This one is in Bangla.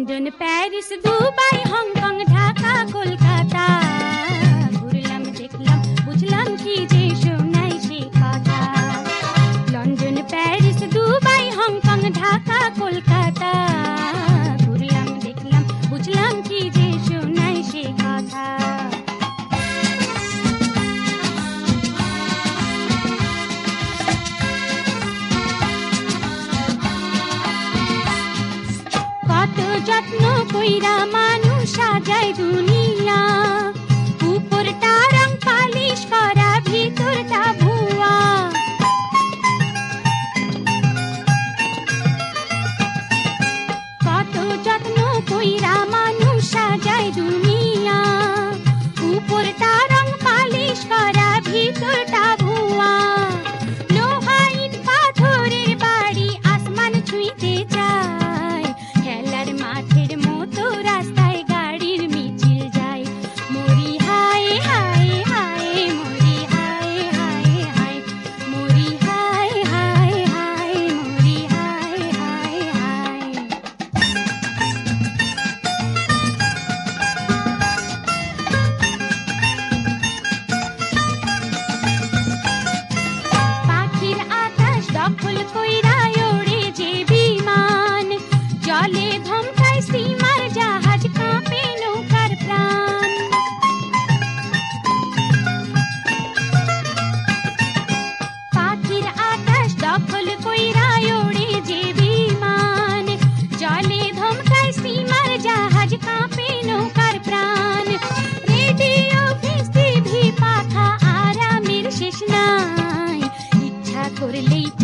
London, Paris, Dubai, Hong Kong, Dhaka, Kolkata ঘুরলাম, দেখলাম, বুঝলাম কি যে শোনাই সে কথা। London, Paris, Dubai, Hong Kong, Dhaka, Kolkata ঘুরলাম, দেখলাম, বুঝলাম কি যে শোনাই সে কথা। কত যত্ন কইরা মানুষ সাজায় দুনিয়া, উপরটা রং পালিশ করা, ভিতরটা ভুয়া। কত যত্ন কইরা মানুষ সাজায় দুনিয়া, উপরটা রং পালিশ করা, ভিতরটা ভুয়া। লোহা ইট পাথরের বাড়ি আসমান ছুঁইতে চায়, খেলার মাঠের মতো রাস্তায় গাড়ির মিছিল যায়। মরি হায় হায় হায়, মরি হায় হায় হায়, মরি হায় হায় হায়, মরি হায় হায় হায়। পাখির আকাশ দখল কইরা ওড়ে যে বিমান, জলে ধমকায় স্টিমার, জাহাজ কাঁপে নৌকার প্রাণ। পাখির আকাশ দখল কইরা ওড়ে যে বিমান, জলে ধমকায় স্টিমার, জাহাজ কাঁপে নৌকার প্রাণ। রেডিও, ফিস, টিভি, পাখা, আরামের শেষ নাই, ইচ্ছা করলেই